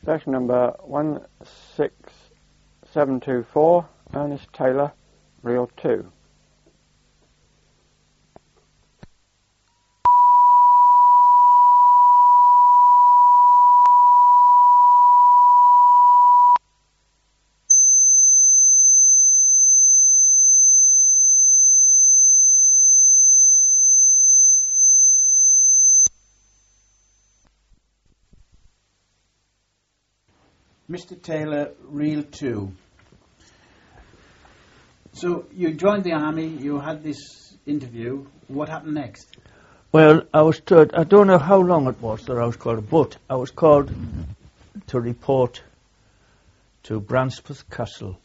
Station number 16724, Ernest Taylor, Reel 2. Mr. Taylor, Reel 2. So you joined the army, you had this interview. What happened next? Well, I was told, I don't know how long it was that I was called, but I was called to report to Branspeth Castle.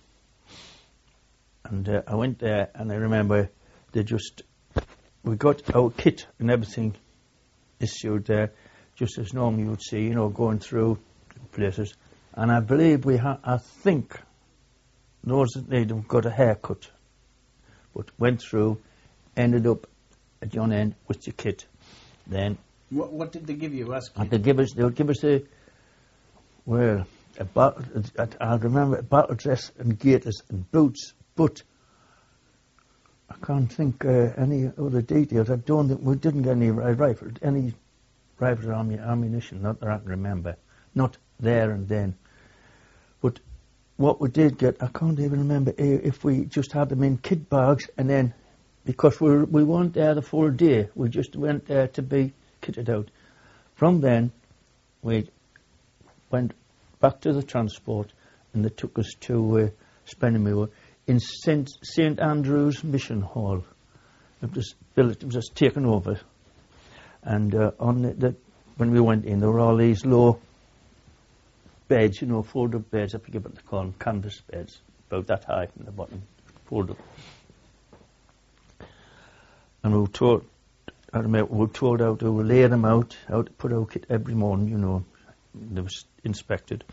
And I went there, and I remember we got our kit and everything issued there, just as normally you would see, going through places. And I believe I think those that need them got a haircut, but went through, ended up at yon end with the kit. Then what did they give you? they would give us a battle. I remember a battle dress and gaiters and boots, but I can't think any other details. I don't think we didn't get any rifles or ammunition. Not that I can remember. Not there and then. But what we did get, I can't even remember if we just had them in kit bags, and then, because we weren't there the full day, we just went there to be kitted out. From then, we went back to the transport, and they took us to Spennymoor in St Andrew's Mission Hall. It was built, it was just taken over. And when we went in, there were all these low beds, fold-up beds, I forget what they call them, canvas beds, about that high from the bottom, fold-up. And we were told how to lay them out, how to put our kit every morning, they was inspected.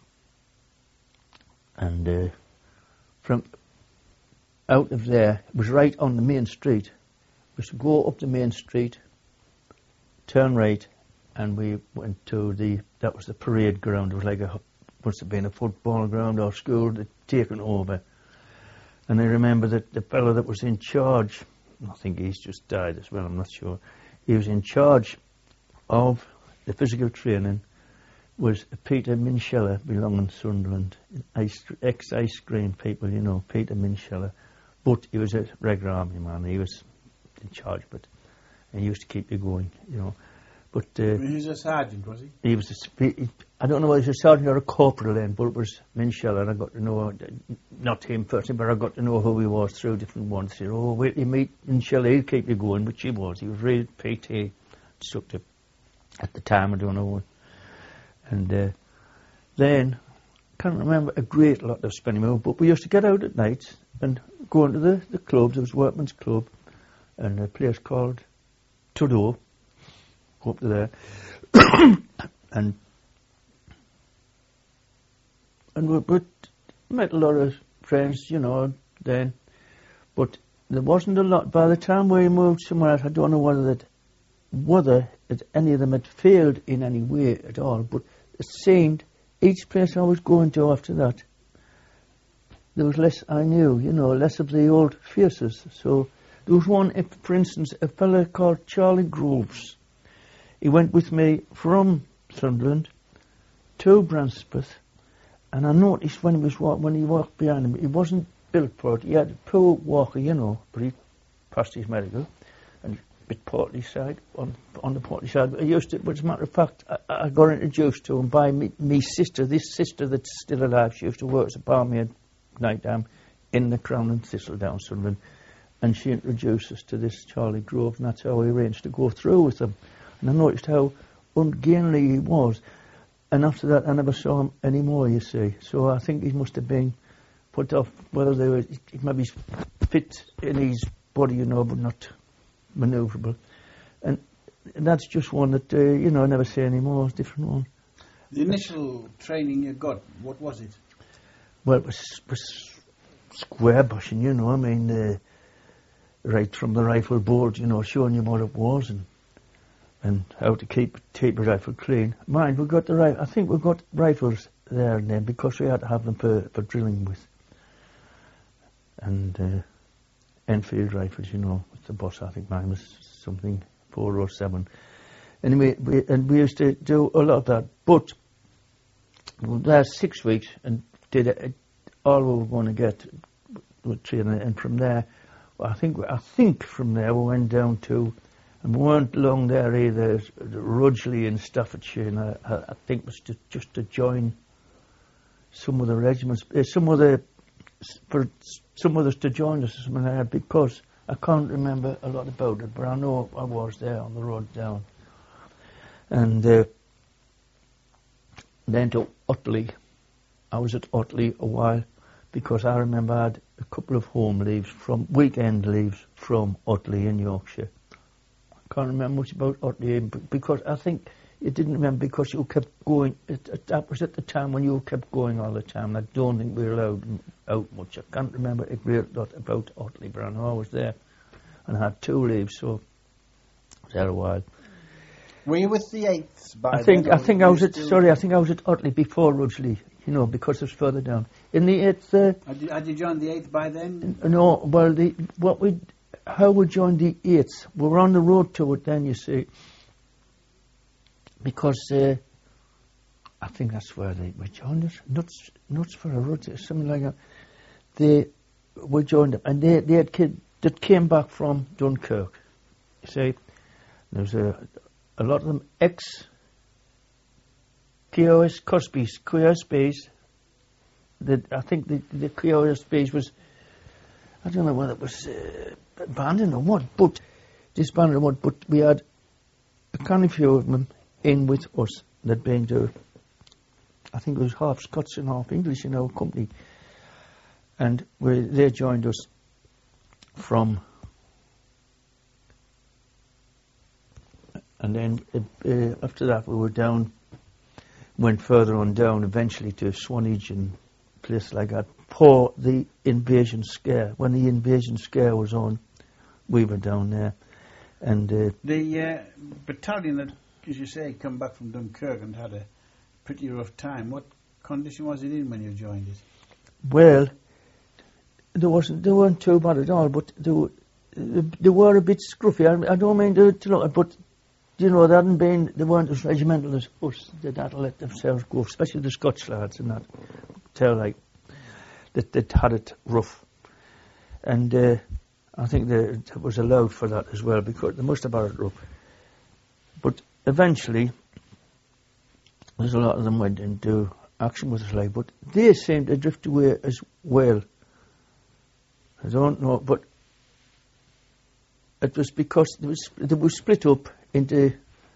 And from out of there, it was right on the main street. We should go up the main street, turn right, and we went to that was the parade ground. It was like must have been a football ground or school that taken over. And I remember that the fellow that was in charge, I think he's just died as well, I'm not sure. He was in charge of the physical training, was Peter Minshella, belonging to Sunderland, ex-ice cream people, Peter Minshella. But he was a regular army man, he was in charge, but he used to keep you going, But he was a sergeant, was he? He was I don't know whether he was a sergeant or a corporal then, but it was Minshella, and I got to know, not him personally, but I got to know who he was through different ones. He said, wait till you meet Minshella, he'll keep you going, which he was. He was really PT instructor at the time, I don't know. And then, I can't remember a great lot of Spennymoor, but we used to get out at night and go into the clubs. There was Workman's Club, and a place called Tudor. Go up to there, and we met a lot of friends, then, but there wasn't a lot. By the time we moved somewhere else, I don't know whether any of them had failed in any way at all, but it seemed each place I was going to after that, there was less I knew, less of the old faces. So there was one, for instance, a fellow called Charlie Groves. He went with me from Sunderland to Branspeth, and I noticed when he walked behind him, he wasn't built for it. He had a poor walker, but he passed his medical, and a bit portly side, on the portly side. But as a matter of fact, I got introduced to him by me sister, this sister that's still alive. She used to work as a barmaid night time in the Crown and Thistledown, Sunderland, and she introduced us to this Charlie Grove, and that's how we arranged to go through with him. And I noticed how ungainly he was. And after that, I never saw him anymore, you see. So I think he must have been put off, whether he maybe fit in his body, but not manoeuvrable. And that's just one that, I never see anymore. It's a different one. The initial training you got, what was it? Well, it was square bushing, right from the rifle board, showing you what it was. And and how to keep a rifle clean. Mind, we got I think we got rifles there and then because we had to have them for drilling with. And Enfield rifles, you know, with the boss. I think mine was something 407. Anyway, we used to do a lot of that. But last 6 weeks and did it, all we were going to get with training, and from there, I think from there we went down to, and we weren't long there either, Rudgley in Staffordshire, and I think it was just to join some of the regiments, for some others to join us, something like that, because I can't remember a lot about it, but I know I was there on the road down. And then to Otley. I was at Otley a while because I remember I had a couple of weekend leaves from Otley in Yorkshire. I can't remember much about Otley because I think you didn't remember because you kept going. That was at the time when you kept going all the time. I don't think we were allowed out much. I can't remember a great lot about Otley, but I know I was there and I had 2 leaves, so I was there a while. Were you with the 8th by I think I was at Otley before Rudgley, you know, because it was further down. In the 8th... Had you joined the 8th by then? No, well, how we joined the 8th, we were on the road to it then, you see, because I think that's where they joined us, Nuts for a Road, something like that. We joined them, and they had kids that came back from Dunkirk, you see. There's a lot of them ex-QOS Cosby's, QOSBs. I think the QOSBs was, I don't know whether it was abandoned or what, but disbanded or what, but we had a kind of few of them in with us that been to, I think it was half Scots and half English in our company. And they joined us from... And then after that we went further on down eventually to Swanage and places like that. For the invasion scare. When the invasion scare was on, we were down there. And the battalion that, as you say, come back from Dunkirk and had a pretty rough time. What condition was it in when you joined it? Well, they weren't too bad at all, but they were a bit scruffy. I don't mean to look at, but you know, they weren't as regimental as us. They'd had to let themselves go, especially the Scotch lads and that. Tell like that had it rough, and I think that was allowed for that as well because they must have had it rough. But eventually, there's a lot of them went into action with us, like, but they seemed to drift away as well. I don't know, but it was because they were split up into,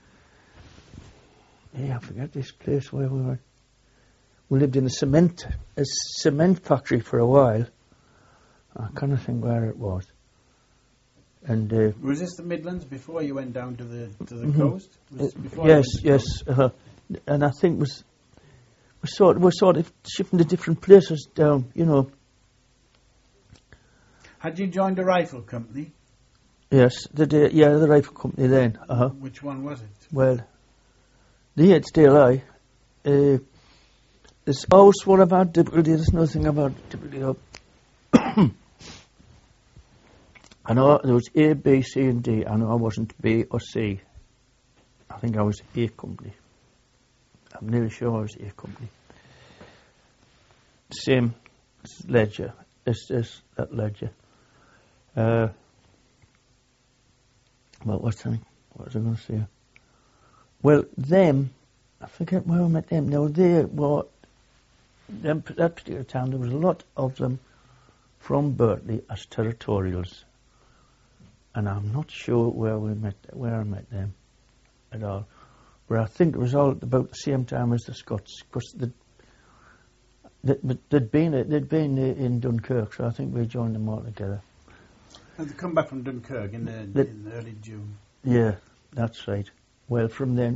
I forget this place where we were. We lived in a cement factory for a while. I kind of think where it was. And was this the Midlands before you went down to the coast? Yes. And I think we're sort of shifting to different places down. You know. Had you joined a rifle company? Yes, the rifle company then. Which one was it? Well, the 8th DLI. There's always one about difficulty. There's nothing about difficulty. I know there was A, B, C, and D. I know I wasn't B or C. I think I was A company. I'm nearly sure I was A company. Same ledger. It's that ledger. What was I going to say? Well, I forget where I met them. Now, that particular time, there was a lot of them from Berkeley as territorials. And I'm not sure where I met them at all. But I think it was all about the same time as the Scots, because they'd been in Dunkirk, so I think we joined them all together. And they come back from Dunkirk in early June. Yeah, that's right. Well, from then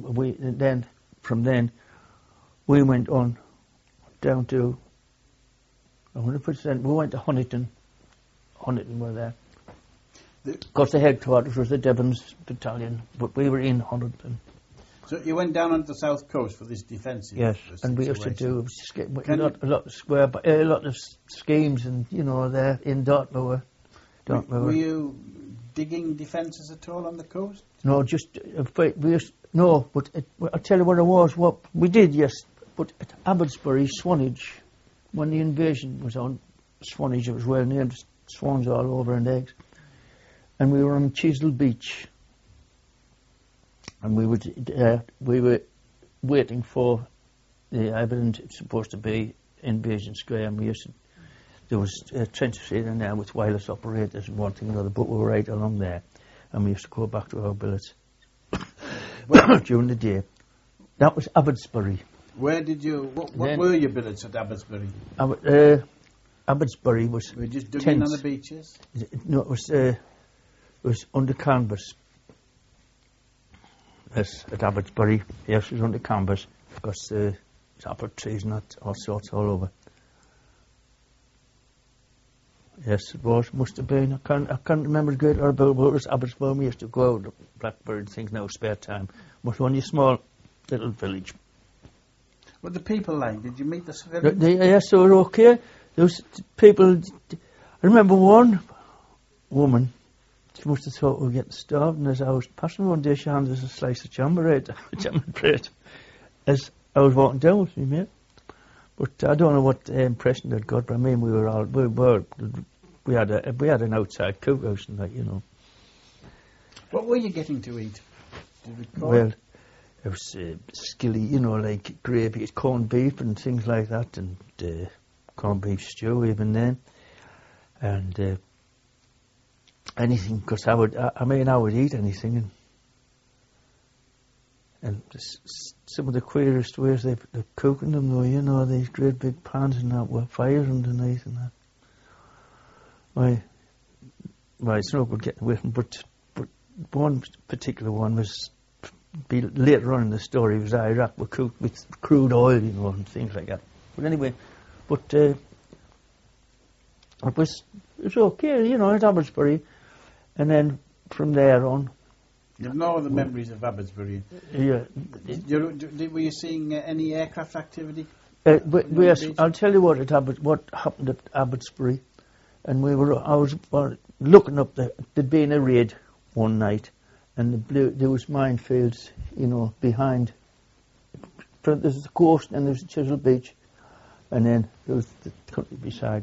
we went on down to 100%. We went to Honiton. Honiton were there. Of course, the headquarters was the Devons Battalion, but we were in Huntington. So you went down onto the south coast for this defensive. Yes, and we used to do a lot of schemes, and there in Dartmoor. Were you digging defences at all on the coast? No, just we used no. But I'll tell you what it was. What we did, yes, but at Abbotsbury, Swanage, when the invasion was on Swanage, it was well named, swans all over and eggs, and we were on Chisel Beach. And we were waiting for the evidence. It's supposed to be Invasion Square, and there was trenches in there with wireless operators and one thing and another, but we were right along there, and we used to go back to our billets during the day. That was Abbotsbury. Where did you? What were your billets at Abbotsbury? Abbotsbury was. Were you just dug tents. in on the beaches? No, it was under canvas. Yes, at Abbotsbury. Yes, it was under canvas because there's apple trees and all sorts all over. Yes, it was. Must have been. I can't remember a great lot about it, but it was Abbotsbury. We used to go out to Blackbird and things now, spare time. But it was only a small little village. What the people like? Did you meet the civilians? Yes, they were okay. There was people. I remember one woman. She must have thought we were getting starved, and as I was passing one day, she handed us a slice of jamboree, bread, as I was walking down with me, mate. But I don't know what impression they'd got, but I mean, we had an outside cookhouse and that, What were you getting to eat? Do you recall? Well, it was skilly, like gravy, corned beef and things like that, and corned beef stew even then, and anything, because I would eat anything, and some of the queerest ways they're cooking them though, these great big pans and that with fires underneath and that. Why, it's no good getting away from, but one particular one was, later on in the story, was Iraq, were cooked with crude oil, and things like that. But anyway, it was okay, at Abbotsbury. And then from there on... You have no other memories of Abbotsbury? Yeah. Were you seeing any aircraft activity? Yes, I'll tell you what happened at Abbotsbury. And I was looking up there'd been a raid one night, and there was minefields, behind. There's the coast, and there's Chisel Beach, and then there was the country beside.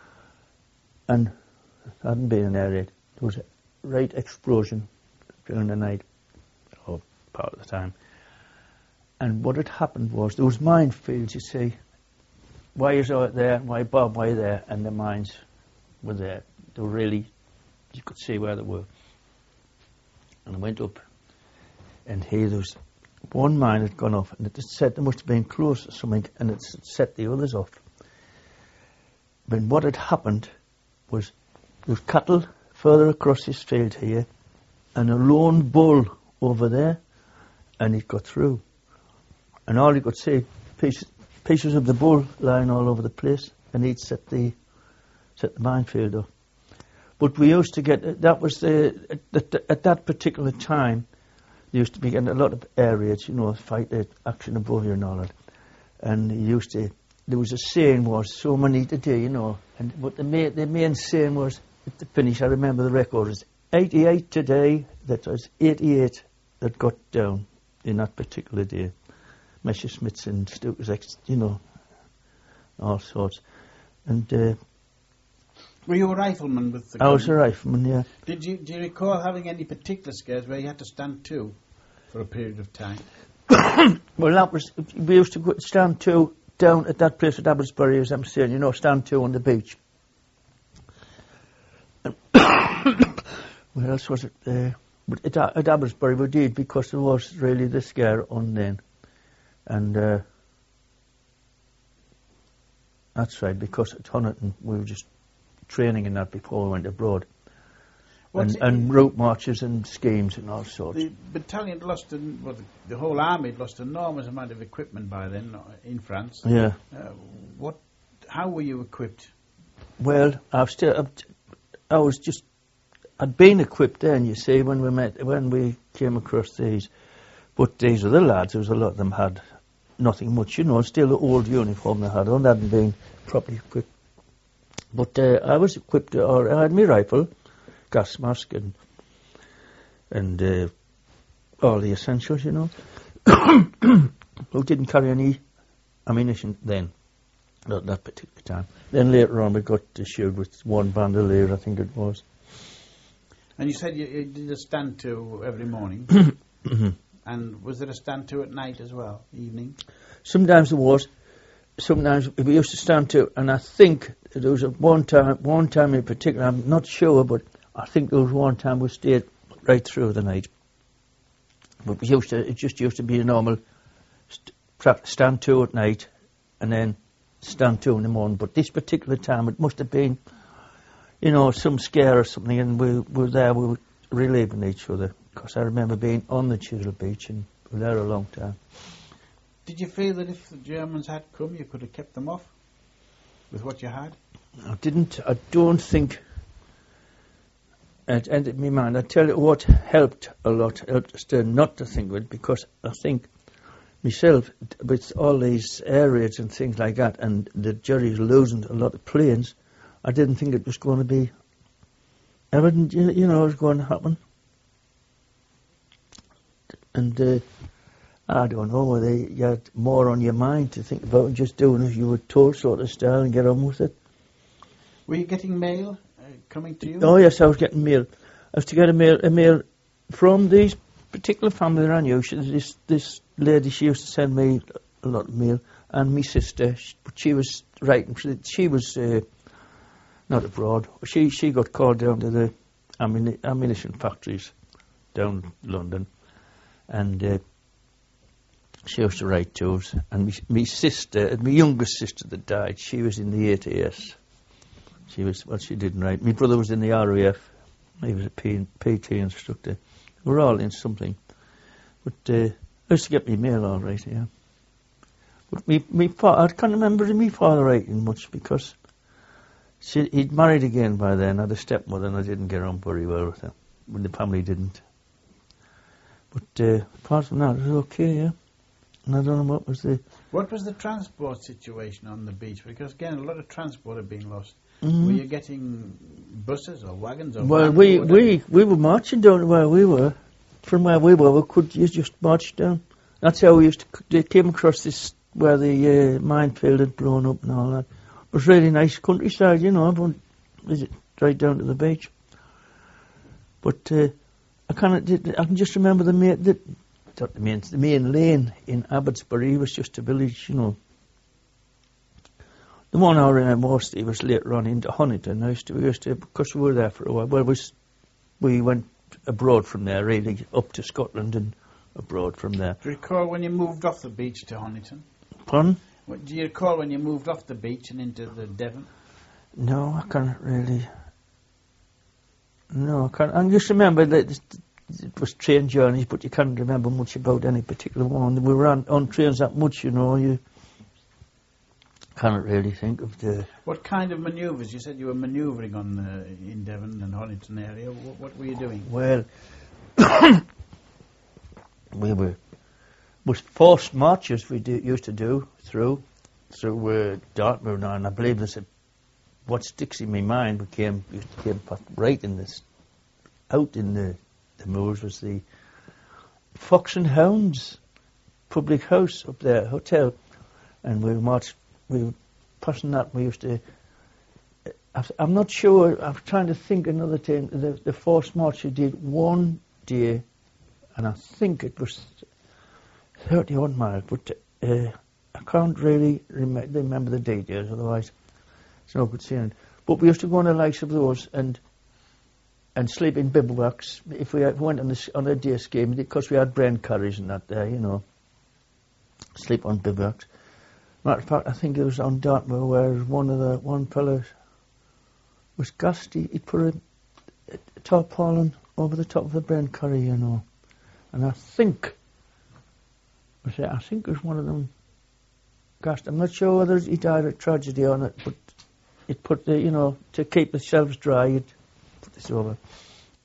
And there hadn't been an air raid. There was a right explosion during the night, or part of the time. And what had happened was, there was minefields, you see. Wires out there, barbed wire there, and the mines were there. They were really, you could see where they were. And I went up, and here there was one mine had gone off, and it said there must have been close or something, and it set the others off. But what had happened was, there was cattle further across this field here, and a lone bull over there, and it got through. And all you could see, pieces of the bull lying all over the place, and he'd set the minefield up. But we used to get, at that particular time, there used to be getting a lot of air raids, fight action above you and all that. And there was a saying was, so many today, but the main saying was, at the finish, I remember the record was 88 today, that was 88 that got down in that particular day. Messerschmitts and Stukas, all sorts. And were you a rifleman with the gun? I was a rifleman, yeah. Do you recall having any particular scares where you had to stand to for a period of time? Well, we used to go stand to down at that place at Abbotsbury, as I'm saying, stand to on the beach. Where else was it? But at Abbotsbury we did, because there was really the scare on then. And that's right, because at Honiton we were just training in that before we went abroad. And route marches and schemes and all sorts. The battalion the whole army had lost an enormous amount of equipment by then in France. Yeah. How were you equipped? Well, I I'd been equipped then, you see, when we came across these. But these other lads, there was a lot of them had nothing much, you know, still the old uniform they had on, hadn't been properly equipped. But I was equipped, or I had my rifle, gas mask, and all the essentials, you know. We didn't carry any ammunition then, not at that particular time. Then later on we got issued with one bandolier, I think it was. And you said you did a stand to every morning. And was there a stand to at night as well, evening? Sometimes there was. Sometimes we used to stand to, and I think there was one time in particular, I'm not sure, but I think there was one time we stayed right through the night. But it just used to be a normal stand to at night, and then stand to in the morning. But this particular time, it must have been, you know, some scare or something, and we were relieving each other. Because I remember being on the Chisel Beach, and we were there a long time. Did you feel that if the Germans had come, you could have kept them off with what you had? I don't think it entered my mind. I tell you what helped a lot, helped us not to think of it, because I think myself, with all these air raids and things like that, and the Jerry's losing a lot of planes, I didn't think it was going to be evident, you know, it was going to happen. And I don't know whether you had more on your mind to think about, just doing as you were told, sort of style, and get on with it. Were you getting mail coming to you? Oh yes, I was getting mail. I was to get a mail from these particular family that I knew. This lady, she used to send me a lot of mail, and my sister, but she was writing. She was not abroad. She got called down to the ammunition factories down London. And she used to write to us. And my sister, my youngest sister that died, she was in the ATS. She didn't write. My brother was in the RAF. He was a PT instructor. We were all in something. But I used to get my mail all right, yeah. But my father, I can't remember my father writing much, because he'd married again by then, had a stepmother, and I didn't get on very well with her, when the family didn't. But apart from that, it was okay, yeah. And I don't know what was the... What was the transport situation on the beach? Because, again, a lot of transport had been lost. Mm-hmm. Were you getting buses or wagons or Well, vans we were marching down to where we were. From where we were, you just march down. That's how we they came across this, where the minefield had blown up and all that. It was really nice countryside, you know, everyone visit right down to the beach. But... I can just remember the main lane in Abbotsbury was just a village, you know. The one I remember mostly was later on into Honiton. We used to, because we were there for a while. Well, we went abroad from there, really, up to Scotland and abroad from there. Do you recall when you moved off the beach to Honiton? Pardon? Do you recall when you moved off the beach and into the Devon? No, I can't really... No, I can't. I just remember that it was train journeys, but you can't remember much about any particular one. We were on trains that much, you know. You can't really think of the... What kind of manoeuvres? You said you were manoeuvring in Devon and Honiton area. What were you doing? Well, was forced marches we used to do through Dartmoor now, and I believe this. What sticks in my mind came right in this, out in the moors, was the Fox and Hounds public house up there, hotel, and we were passing that. We used to. I'm not sure. I'm trying to think another thing. The forced march we did one day, and I think it was 31 miles, but I can't really remember the details. Otherwise. It's no good seeing it. But we used to go on the likes of those and sleep in bivouacs if we went on a day scheme, because we had brain curries and that there, you know. Sleep on bivouacs. Matter of fact, I think it was on Dartmoor where one fellow was gassed. He put a tarpaulin over the top of the brain curry, you know. And I think it was one of them gassed. I'm not sure whether he died of tragedy on it, but it put the, you know, to keep the shelves dry, you'd put this over.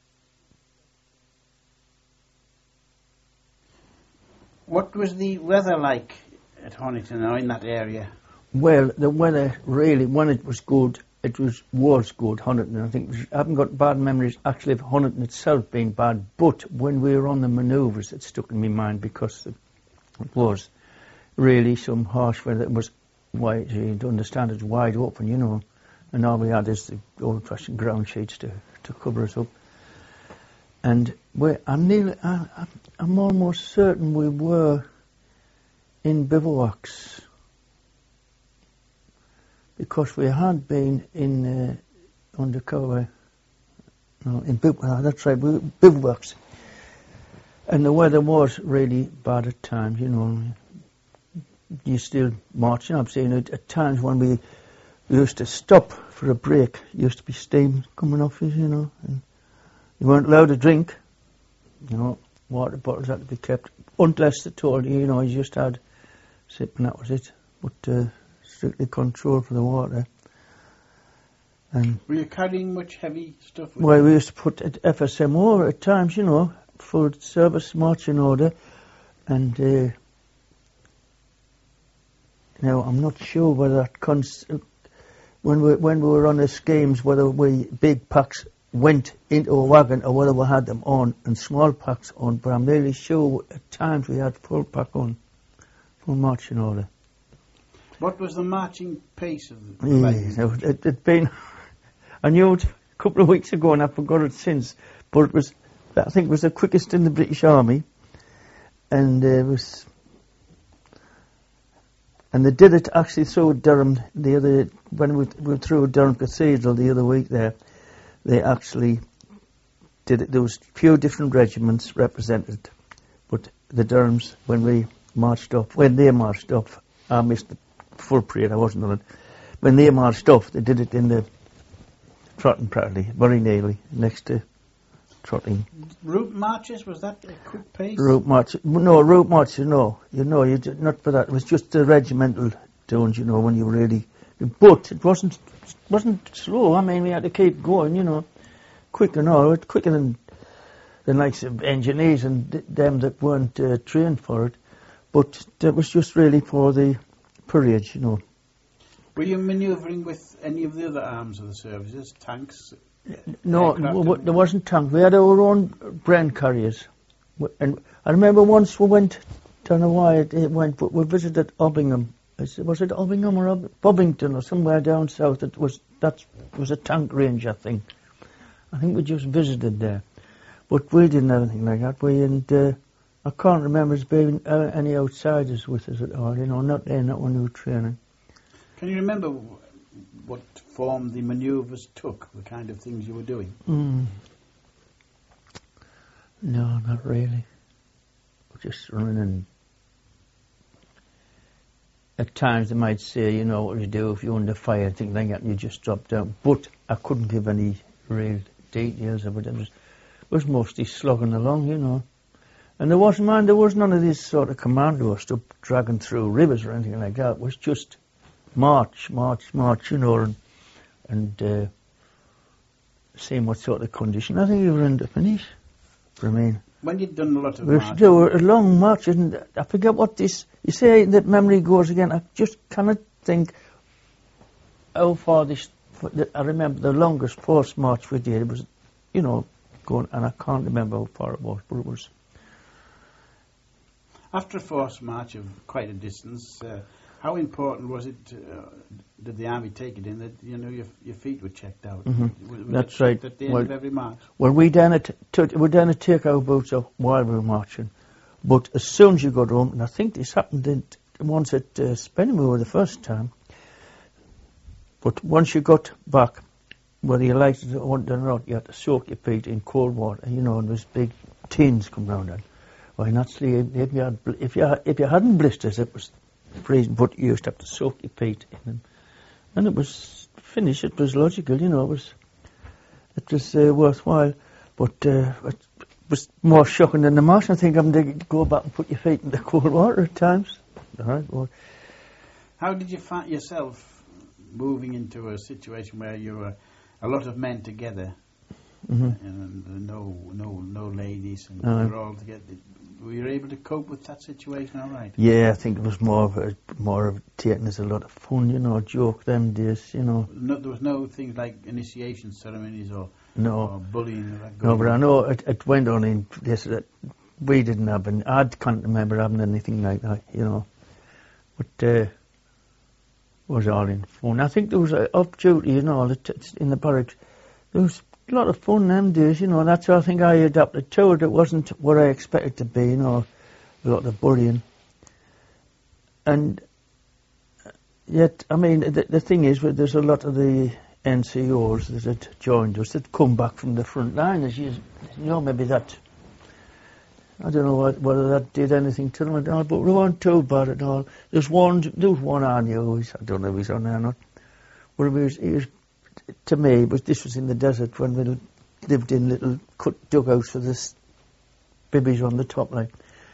What was the weather like at Honiton or in that area? Well, the weather really, when it was good, it was good, Honiton. I think I haven't got bad memories actually of Honiton itself being bad, but when we were on the manoeuvres, it stuck in my mind because it was really some harsh weather. It was wide, you understand, it's wide open, you know, and all we had is the old-fashioned ground sheets to cover us up. And I'm almost certain we were in bivouacs, because we had been in undercover. No, in that's right, bivouacs. And the weather was really bad at times, you know. You still marching. I'm saying at times when we used to stop for a break, used to be steam coming off us, you know. And you weren't allowed to drink, you know. Water bottles had to be kept, unless they told you, you know, you just had sip and that was it. But strictly controlled for the water. And were you carrying much heavy stuff with well, you? we used to put at FSMO at times, you know, full service marching order, and now I'm not sure whether that when we were on the schemes, whether big packs went into a wagon or whether we had them on and small packs on, but I'm really sure at times we had full pack on, full marching order. What was the marching pace of the line? It'd been, I knew it a couple of weeks ago and I've forgot it since, but I think it was the quickest in the British Army, and and they did it actually through Durham when we were through Durham Cathedral the other week there. They actually did it. There was a few different regiments represented, but the Durhams, when they marched off, I missed the full parade, I wasn't on it. When they marched off, they did it in the trotting practically, very nearly, next to trotting. Route marches, was that a quick pace? Route marches, no, not for that. It was just the regimental tones, you know, when you really. But it wasn't slow. I mean, we had to keep going, you know, quick and all, quicker than the likes of engineers and them that weren't trained for it. But it was just really for the parade, you know. Were you manoeuvring with any of the other arms of the services, tanks? No, there wasn't tanks. We had our own grain carriers. And I remember once we went, don't know why it went, but we visited Obbingham. Was it Obbingham or Bobbington or somewhere down south? That was a tank range, I think. I think we just visited there. But we didn't have anything like that. I can't remember there being any outsiders with us at all, you know, not when we were training. Can you remember what form the manoeuvres took, the kind of things you were doing? No, not really. We're just running, and at times they might say, you know, what you do if you're under fire, things like that, and you just drop down. But I couldn't give any real details of it. It was mostly slogging along, you know. And there was none of this sort of commando stuff dragging through rivers or anything like that. It was just march, you know, and seeing what sort of condition. I think we were in the finish for me. When you'd done a lot of marching. There were a long march, and I forget what this. You say that memory goes again. I just cannot think how far this. I remember the longest forced march we did. It was, you know, going, and I can't remember how far it was, but it was. After a forced march of quite a distance, how important was it? Did the army take it in that, you know, your feet were checked out? Mm-hmm. That's right. At the end of every march. Well, we done take our boots off while we were marching, but as soon as you got home, and I think this happened once at Spennymoor the first time. But once you got back, whether you liked it or not, you had to soak your feet in cold water, you know, and there's big tins come round and. Why not sleep? If you hadn't blisters, it was freezing, but you used to have to soak your feet in them. And it was finished. It was logical, you know. It was worthwhile, but it was more shocking than the march. I think having to go back and put your feet in the cold water at times. Well, how did you find yourself moving into a situation where you were a lot of men together? Mm-hmm. And no ladies, and you're all together. were you able to cope with that situation all right? Yeah, I think it was more of taking as a lot of fun, you know, joke them days, you know. There was no things like initiation ceremonies or bullying or that No, going but on. I know it went on in this that we didn't have, and I can't remember having anything like that, you know. But it was all in fun. I think there was off duty, you know, in the barracks. There was a lot of fun them days, you know. That's what I think I adapted to it. It wasn't what I expected to be, you know, a lot of bullying. And yet, I mean, the thing is, there's a lot of the NCOs that had joined us that come back from the front line, as you know, maybe that. I don't know whether that did anything to them at all, but we weren't too bad at all. There was one I knew, I don't know if he's on there or not, but he was, to me, this was in the desert when we lived in little cut dugouts with this bibbies on the top line.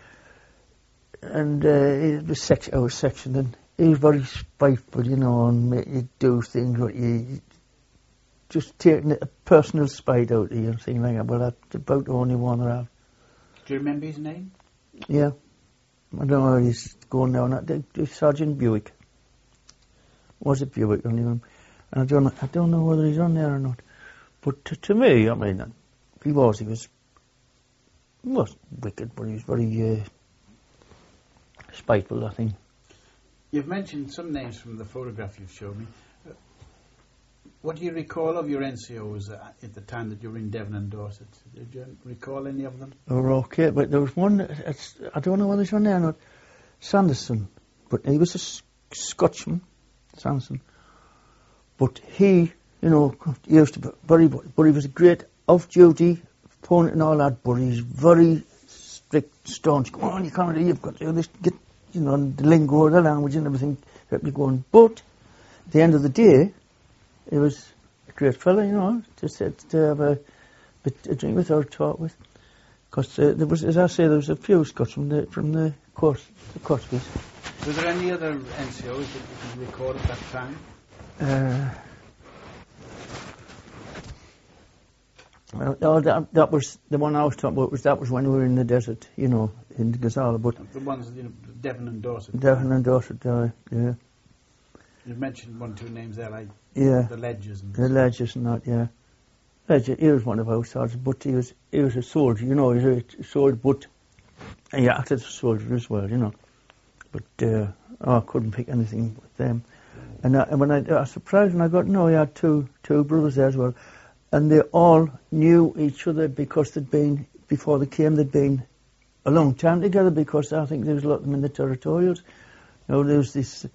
And it was our section, and he was very spiteful, you know, and make you do things what you just taking a personal spite out of you and things like that. Well, that's about the only one I have. Do you remember his name? Yeah. I don't know where he's going now. Sergeant Buick. Was it Buick? I don't even. And I don't know whether he's on there or not. But to me, I mean, he wasn't wicked, but he was very spiteful, I think. You've mentioned some names from the photograph you've shown me. What do you recall of your NCOs at the time that you were in Devon and Dorset? Did you recall any of them? They were okay, but there was one, I don't know whether he's on there or not, Sanderson, but he was a Scotchman, Sanderson, but he, you know, he used to be but he was a great off-duty opponent and all that, but he's very strict, staunch. Come on, you can't do, you've got to do this, get, you know, the lingo, the language and everything, kept me going. But at the end of the day, he was a great fellow, you know, to have a drink with or talk with. Because there was, as I say, there was a few Scots from the Crosbys. Were there any other NCOs that you can recall at that time? Well, that was the one I was talking about. That was when we were in the desert, you know, in Gazala. But the ones, you know, Devon and Dorset. Devon and Dorset, yeah. You've mentioned 1-2 names there, like the Ledgers. The Ledgers and that, yeah. Ledger, he was one of our sergeants, but he was a soldier, you know, he was a soldier, but he acted as a soldier as well, you know. But I couldn't pick anything with them. And when I was surprised when I got to know he had two brothers there as well. And they all knew each other because before they came, they'd been a long time together, because I think there was a lot of them in the territorials. You know, there was this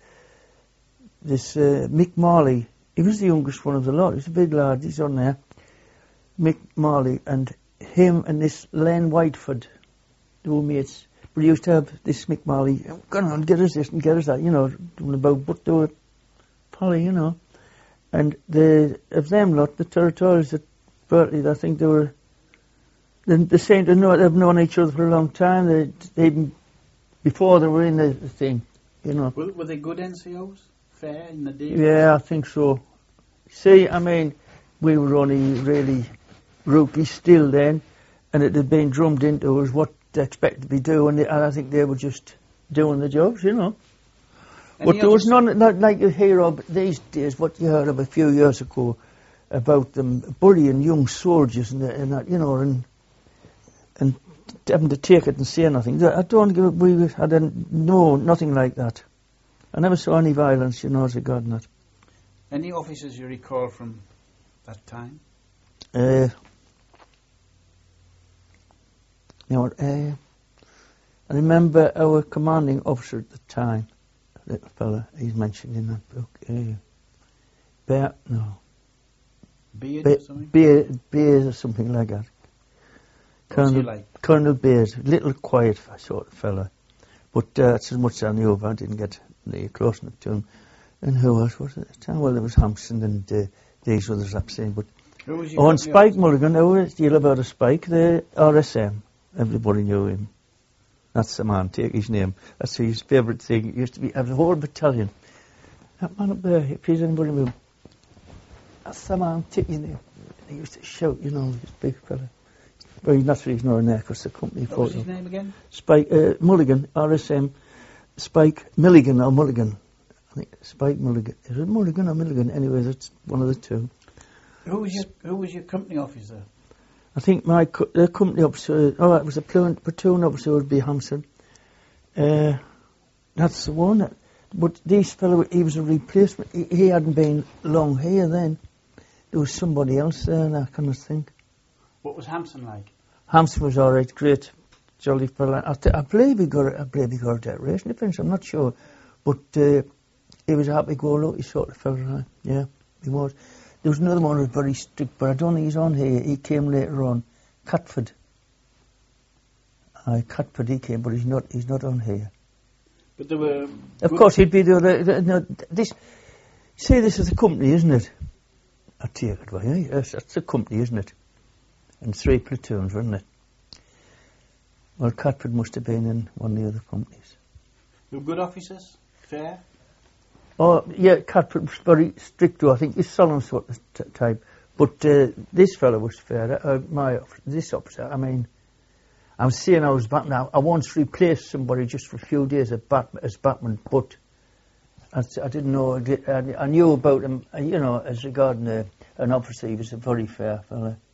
Mick Marley. He was the youngest one of the lot. He's a big lad. He's on there. Mick Marley, and him and this Len Whiteford, they were mates. But he used to have this Mick Marley, go on, get us this and get us that, you know, doing about, but they were Polly, you know. And of them lot, the territorials at Berkeley, I think they seemed to know, they've known each other for a long time. They even before they were in the thing, you know. Were they good NCOs? Fair in the day? Yeah, I think so. See, I mean, we were only really rookies still then, and it had been drummed into us what they expected to be doing, and I think they were just doing the jobs, you know. But there was none like you hear of these days, what you heard of a few years ago, about them bullying young soldiers and that, you know, and having to take it and say nothing. I don't give it, we had nothing like that. I never saw any violence, you know, as regard that. Any officers you recall from that time? I remember our commanding officer at the time, a little fella, he's mentioned in that book. Beard or something? Beard or something like that. Colonel Beard, little quiet sort of fella. But that's as much as I knew of. I didn't get close enough to him. And who else was it? Well, there was Hampson and these others I'm saying. But and Spike Mulligan, there was a deal about a Spike, the RSM. Everybody knew him. That's the man, take his name. That's his favourite thing. It used to be, have the whole battalion. That man up there, if he's anybody move, that's the man, take your name. He used to shout, you know, this big fella. Well, that's why he's not in there, because the company What was photo. his name again? Spike Mulligan, RSM, Spike Milligan or Mulligan. I think Spike Mulligan. Is it Mulligan or Milligan? Anyway, that's one of the two. Who was your company officer? I think the company officer, it was a platoon officer would be Hampson. That's the one. But this fellow, he was a replacement. He hadn't been long here then. There was somebody else there, and I cannot think. What was Hampson like? Hampson was all right, great, jolly fella. I believe he got a decoration defence, I'm not sure. But he was a happy-go-lucky sort of fella, right? Yeah, he was. There was another one who was very strict, but I don't think he's on here. He came later on. Catford. Catford he came, but he's not on here. But there were... Of course, he'd be the other... No, this is a company, isn't it? I take it, well, yes, that's a company, isn't it? And 3 platoons, wasn't it? Well, Catford must have been in one of the other companies. Were good officers? Fair? Oh, yeah, Catford was very strict, though. I think he's solemn sort of type. But this fellow was fair. This officer, I mean, I'm saying I was back now. I once replaced somebody just for a few days as Batman, but I didn't know. I knew about him, as regarding an officer. He was a very fair fellow.